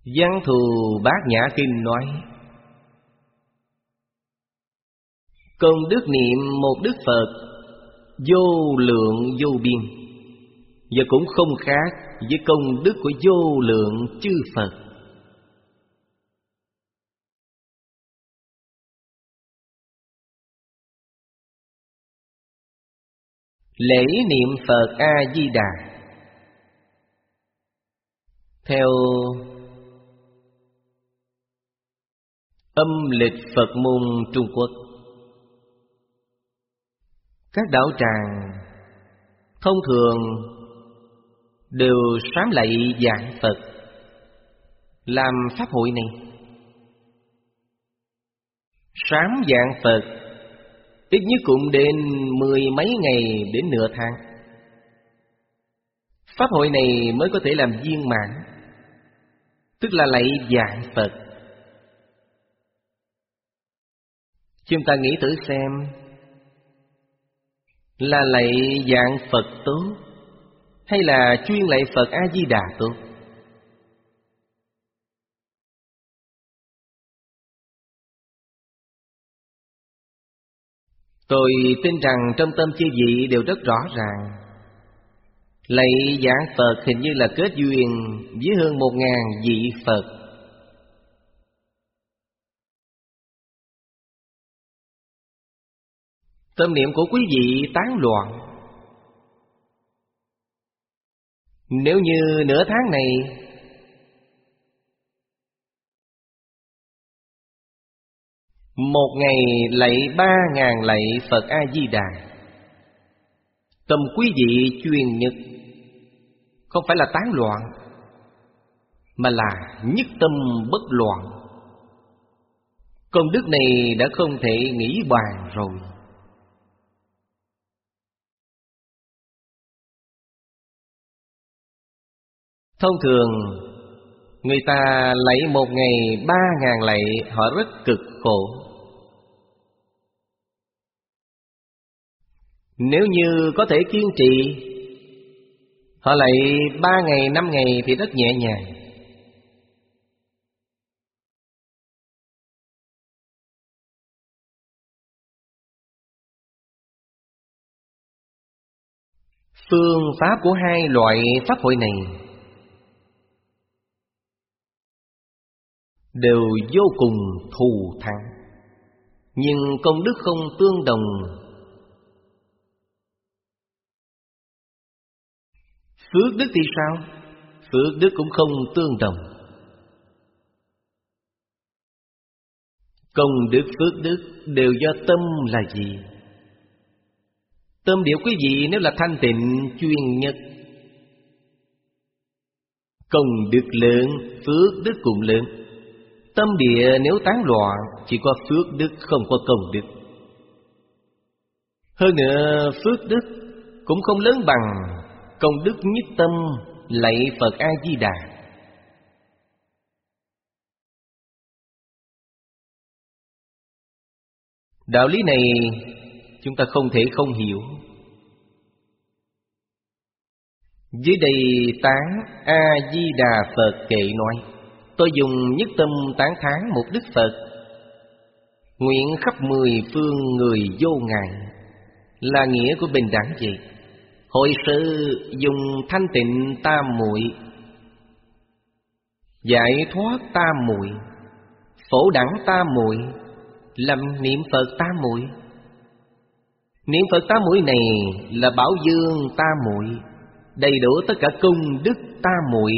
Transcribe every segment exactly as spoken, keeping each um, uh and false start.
Văn Thù Bát Nhã Kinh nói: công đức niệm một Đức Phật vô lượng vô biên, và cũng không khác với công đức của vô lượng chư Phật. Lễ niệm Phật A-di-đà theo âm lịch Phật môn Trung Quốc, các đạo tràng thông thường đều sám lạy vạn Phật làm pháp hội này. Sám vạn Phật ít nhất cũng đến mười mấy ngày đến nửa tháng, pháp hội này mới có thể làm viên mãn, tức là lạy vạn Phật. Chúng ta nghĩ thử xem, là lạy vạn Phật tốt hay là chuyên lạy Phật A-di-đà tốt? Tôi tin rằng trong tâm chư vị đều rất rõ ràng, lạy vạn Phật hình như là kết duyên với hơn một ngàn vị Phật. Tâm niệm của quý vị tán loạn. Nếu như nửa tháng này một ngày lạy ba ngàn lạy Phật A-di-đà, tâm quý vị chuyên nhất, không phải là tán loạn, mà là nhất tâm bất loạn. Công đức này đã không thể nghĩ bàn rồi. Thông thường người ta lạy một ngày ba ngàn lạy, họ rất cực khổ. Nếu như có thể kiên trì, họ lạy ba ngày, năm ngày thì rất nhẹ nhàng. Phương pháp của hai loại pháp hội này đều vô cùng thù thắng, nhưng công đức không tương đồng. Phước đức thì sao? Phước đức cũng không tương đồng. Công đức phước đức đều do tâm là gì? Tâm điệu quý vị nếu là thanh tịnh chuyên nhất, công đức lớn, phước đức cũng lớn. Tâm địa nếu tán loạn, chỉ có phước đức không có công đức. Hơn nữa phước đức cũng không lớn bằng công đức nhất tâm lạy Phật A-di-đà. Đạo lý này chúng ta không thể không hiểu. Dưới đây tán A-di-đà Phật kệ nói: tôi dùng nhất tâm tán thán một Đức Phật, nguyện khắp mười phương người vô ngại, là nghĩa của bình đẳng vậy. Hội sự dùng thanh tịnh tam muội, giải thoát tam muội, phổ đẳng tam muội, làm niệm Phật tam muội. Niệm Phật tam muội này là bảo dương tam muội, đầy đủ tất cả công đức tam muội,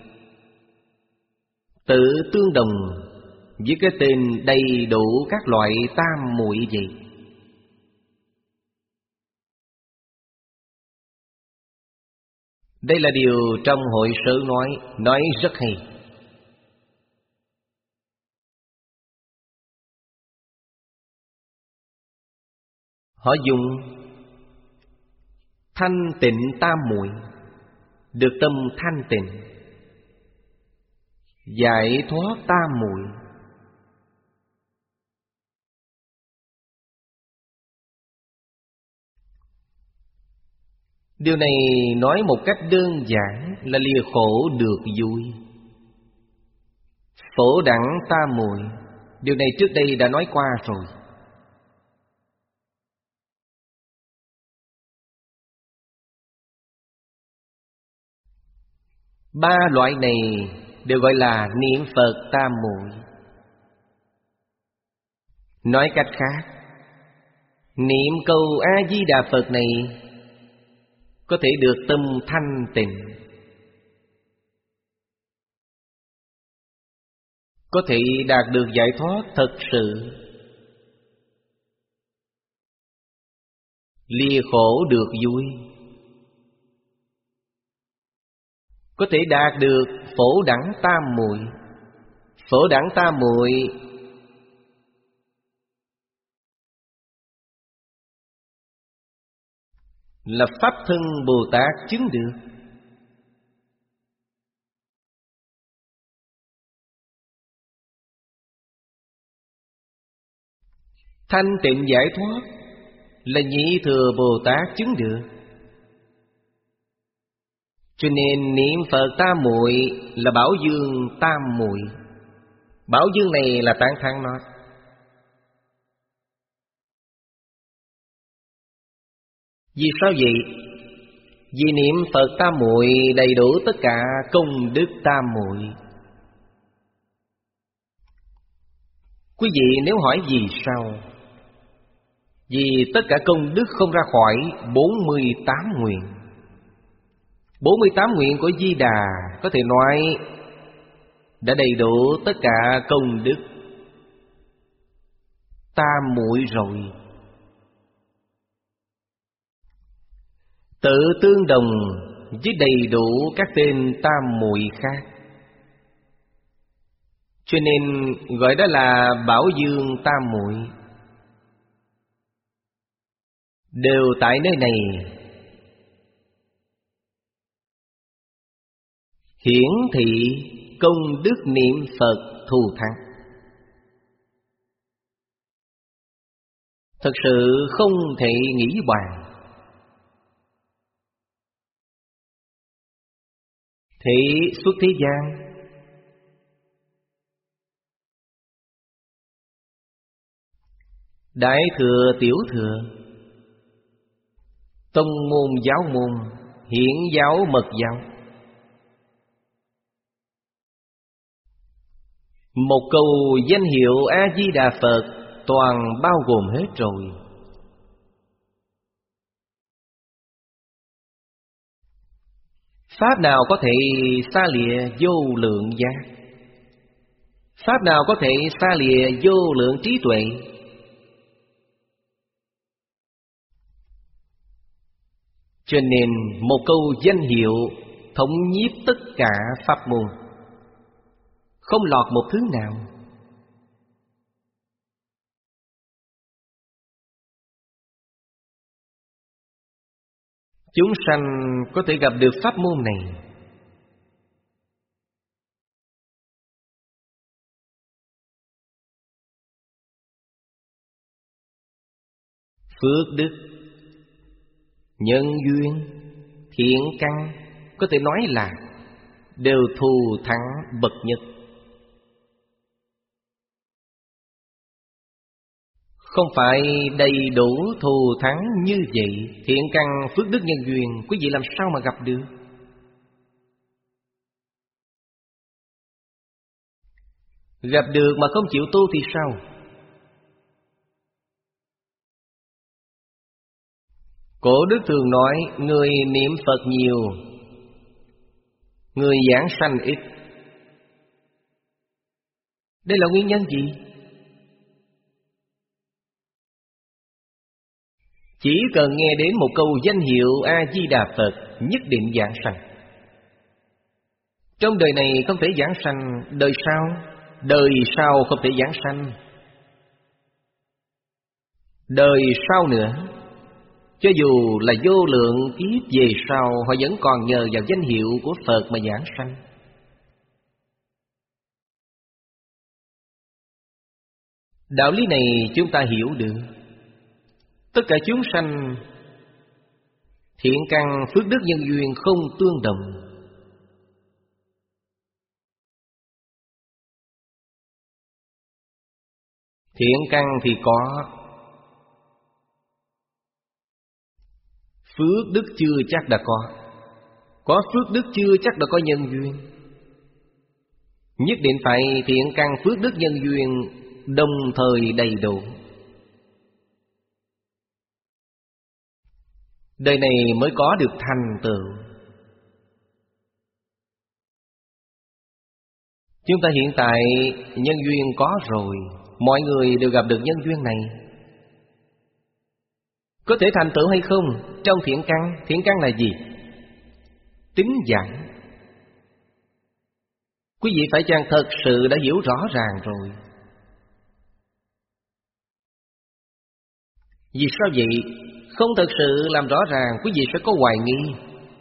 tự tương đồng với cái tên đầy đủ các loại tam muội vậy. Đây là điều trong hội sự nói, nói rất hay. Họ dùng thanh tịnh tam muội, được tâm thanh tịnh, giải thoát tam muội. Điều này nói một cách đơn giản là lìa khổ được vui. Phổ đẳng tam muội. Điều này trước đây đã nói qua rồi. Ba loại này đều gọi là niệm Phật tam muội. Nói cách khác, niệm câu A-di-đà Phật này có thể được tâm thanh tịnh, có thể đạt được giải thoát thật sự, lìa khổ được vui, có thể đạt được phổ đẳng tam muội. Phổ đẳng tam muội là pháp thân Bồ Tát chứng được. Thanh tịnh giải thoát là nhị thừa Bồ Tát chứng được. Cho nên niệm Phật tam muội là bảo dương tam muội. Bảo dương này là tán thán nó. Vì sao vậy? Vì niệm Phật tam muội đầy đủ tất cả công đức tam muội. Quý vị nếu hỏi vì sao? Vì tất cả công đức không ra khỏi bốn mươi tám nguyện. bốn mươi tám nguyện của Di Đà có thể nói đã đầy đủ tất cả công đức tam muội rồi. Tự tương đồng với đầy đủ các tên tam muội khác. Cho nên gọi đó là bảo dương tam muội. Đều tại nơi này hiển thị công đức niệm Phật thù thắng. Thật sự không thể nghĩ bàn. Thị xuất thế gian, đại thừa tiểu thừa, tông môn giáo môn, hiển giáo mật giáo, một câu danh hiệu A-di-đà Phật toàn bao gồm hết rồi. Pháp nào có thể xa lìa vô lượng giác? Pháp nào có thể xa lìa vô lượng trí tuệ? Cho nên một câu danh hiệu thống nhiếp tất cả pháp môn, không lọt một thứ nào. Chúng sanh có thể gặp được pháp môn này, phước đức, nhân duyên, thiện căn có thể nói là đều thù thắng bậc nhất. Không phải đầy đủ thù thắng như vậy, thiện căn phước đức nhân duyên quý vị làm sao mà gặp được? Gặp được mà không chịu tu thì sao? Cổ đức thường nói, người niệm Phật nhiều, người giảng sanh ít. Đây là nguyên nhân gì? Chỉ cần nghe đến một câu danh hiệu A-di-đà Phật, nhất định giảng sanh. Trong đời này không thể giảng sanh, đời sau, đời sau không thể giảng sanh. Đời sau nữa, cho dù là vô lượng kiếp về sau, họ vẫn còn nhờ vào danh hiệu của Phật mà giảng sanh. Đạo lý này chúng ta hiểu được. Tất cả chúng sanh thiện căn phước đức nhân duyên không tương đồng. Thiện căn thì có, phước đức chưa chắc đã có. Có phước đức chưa chắc đã có nhân duyên. Nhất định phải thiện căn phước đức nhân duyên đồng thời đầy đủ. Đời này mới có được thành tựu. Chúng ta hiện tại nhân duyên có rồi, mọi người đều gặp được nhân duyên này. Có thể thành tựu hay không? Trong thiện căn, thiện căn là gì? Tính giải. Quý vị phải chăng thật sự đã hiểu rõ ràng rồi? Vì sao vậy? Không thật sự làm rõ ràng, quý vị sẽ có hoài nghi.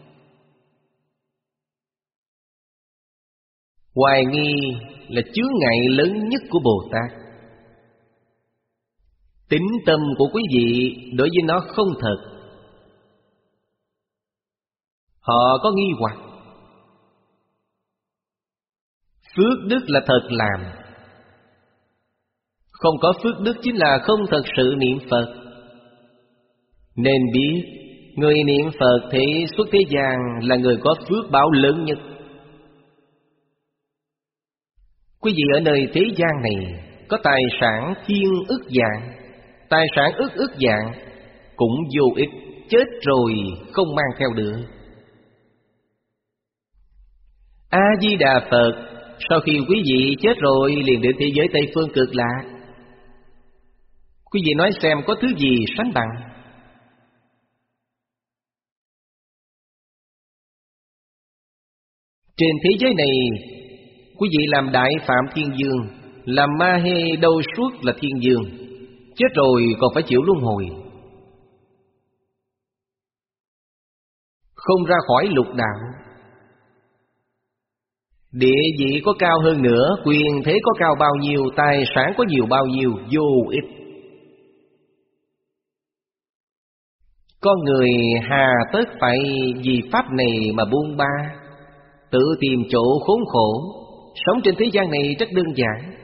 Hoài nghi là chướng ngại lớn nhất của Bồ Tát. Tính tâm của quý vị đối với nó không thật. Họ có nghi hoặc. Phước đức là thật làm. Không có phước đức chính là không thật sự niệm Phật. Nên biết, người niệm Phật thế xuất thế gian là người có phước báo lớn nhất. Quý vị ở nơi thế gian này có tài sản thiên ức vạn, tài sản ức ức vạn cũng vô ích, chết rồi không mang theo được. A-di-đà Phật, sau khi quý vị chết rồi liền đến thế giới Tây Phương Cực Lạc. Quý vị nói xem có thứ gì sánh bằng? Trên thế giới này, quý vị làm Đại Phạm Thiên Dương, làm Ma Hê Đâu Suốt là Thiên Dương, chết rồi còn phải chịu luân hồi, không ra khỏi lục đạo. Địa vị có cao hơn nữa, quyền thế có cao bao nhiêu, tài sản có nhiều bao nhiêu, vô ích. Con người hà tất phải vì pháp này mà buông ba, tự tìm chỗ khốn khổ. Sống trên thế gian này rất đơn giản.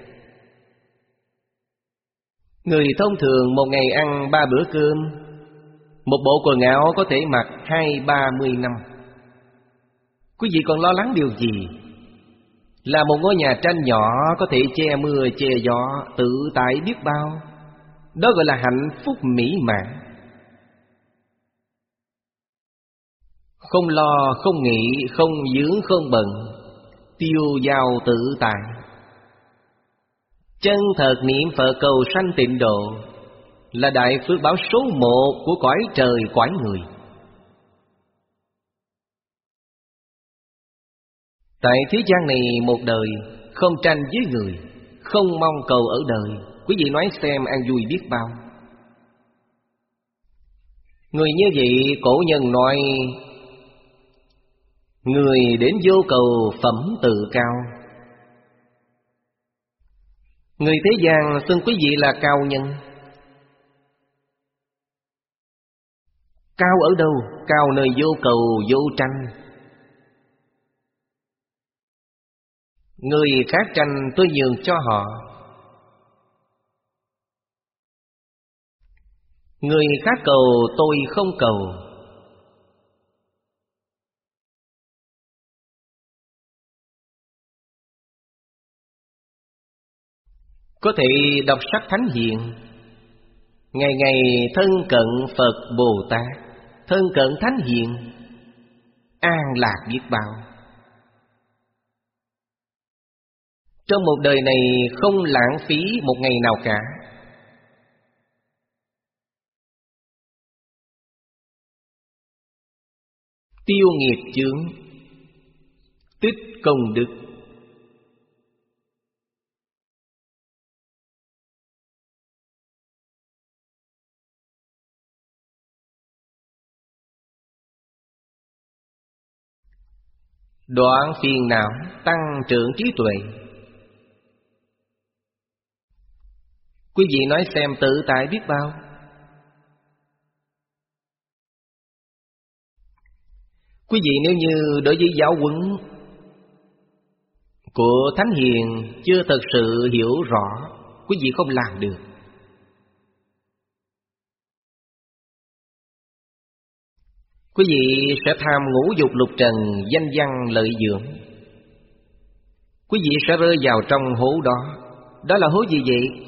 Người thông thường một ngày ăn ba bữa cơm, một bộ quần áo có thể mặc hai ba mươi năm. Quý vị còn lo lắng điều gì? Là một ngôi nhà tranh nhỏ có thể che mưa che gió, tự tại biết bao. Đó gọi là hạnh phúc mỹ mãn. Không lo, không nghĩ, không vướng, không bận, tiêu dao tự tại. Chân thật niệm Phật cầu sanh tịnh độ là đại phước báo số một của cõi trời cõi người. Tại thế gian này một đời, không tranh với người, không mong cầu ở đời. Quý vị nói xem an vui biết bao. Người như vậy cổ nhân nói, người đến vô cầu phẩm tự cao. Người thế gian xưng quý vị là cao nhân. Cao ở đâu? Cao nơi vô cầu, vô tranh. Người khác tranh tôi nhường cho họ, người khác cầu tôi không cầu. Có thể đọc sách thánh hiền, ngày ngày thân cận Phật Bồ Tát, thân cận thánh hiền, an lạc biết bao. Trong một đời này không lãng phí một ngày nào cả. Tiêu nghiệp chướng, tích công đức. Đoạn phiền não, tăng trưởng trí tuệ. Quý vị nói xem tự tại biết bao. Quý vị nếu như đối với giáo huấn của Thánh Hiền chưa thật sự hiểu rõ, quý vị không làm được. Quý vị sẽ tham ngũ dục lục trần, danh văn lợi dưỡng. Quý vị sẽ rơi vào trong hố đó. Đó là hố gì vậy?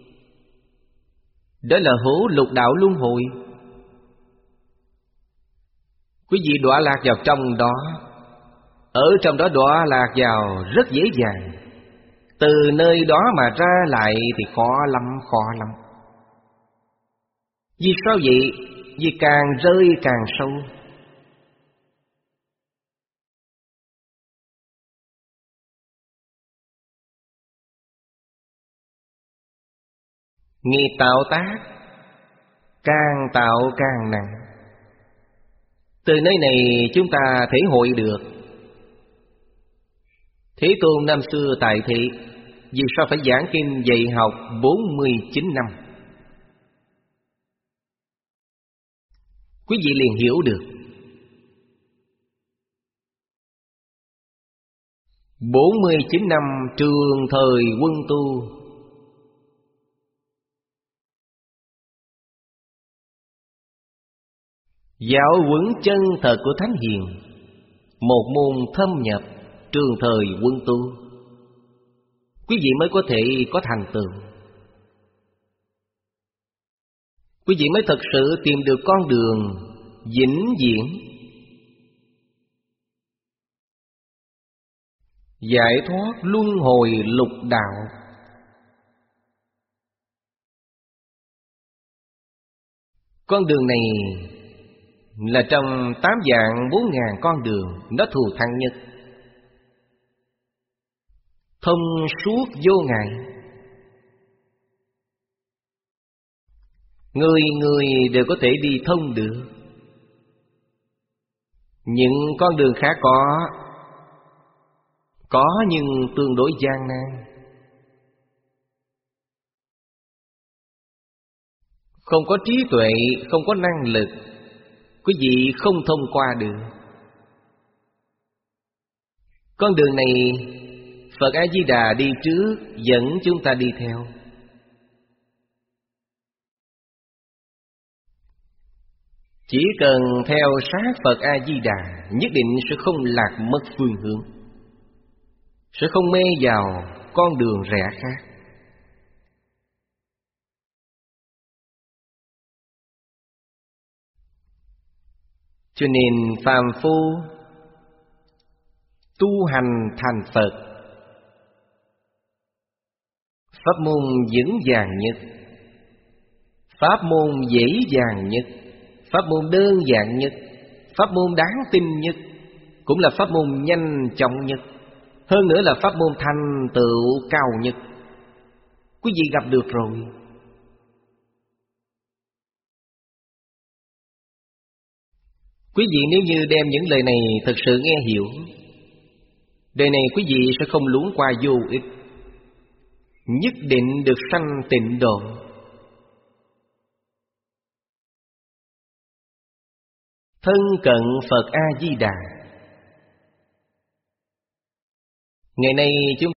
Đó là hố lục đạo luân hồi. Quý vị đọa lạc vào trong đó. Ở trong đó đọa lạc vào rất dễ dàng. Từ nơi đó mà ra lại thì khó lắm, khó lắm. Vì sao vậy? Vì càng rơi càng sâu. Nghiệp tạo tác, càng tạo càng nặng. Từ nơi này chúng ta thể hội được Thế Tôn năm xưa tại thị vì sao phải giảng kinh dạy học bốn mươi chín năm. Quý vị liền hiểu được bốn mươi chín năm trường thời quân tu. Giáo huấn chân thật của Thánh Hiền, một môn thâm nhập trường thời quân tu, quý vị mới có thể có thành tựu. Quý vị mới thật sự tìm được con đường vĩnh viễn giải thoát luân hồi lục đạo. Con đường này là trong tám vạn bốn ngàn con đường, nó thù thắng nhất, thông suốt vô ngại. Người người đều có thể đi thông được. Những con đường khác có Có nhưng tương đối gian nan, không có trí tuệ, không có năng lực, quý vị không thông qua được. Con đường này Phật A-di-đà đi trước, dẫn chúng ta đi theo. Chỉ cần theo sát Phật A-di-đà, nhất định sẽ không lạc mất phương hướng, sẽ không mê vào con đường rẽ khác. Cho nên phàm phu tu hành thành Phật, pháp môn vững vàng nhất, pháp môn dễ dàng nhất, pháp môn đơn giản nhất, pháp môn đáng tin nhất, cũng là pháp môn nhanh chóng nhất, hơn nữa là pháp môn thành tựu cao nhất. Quý vị gặp được rồi. Quý vị nếu như đem những lời này thật sự nghe hiểu, đời này quý vị sẽ không luống qua vô ích, nhất định được sanh tịnh độ. Thân cận Phật A-di-đà. Ngày nay chúng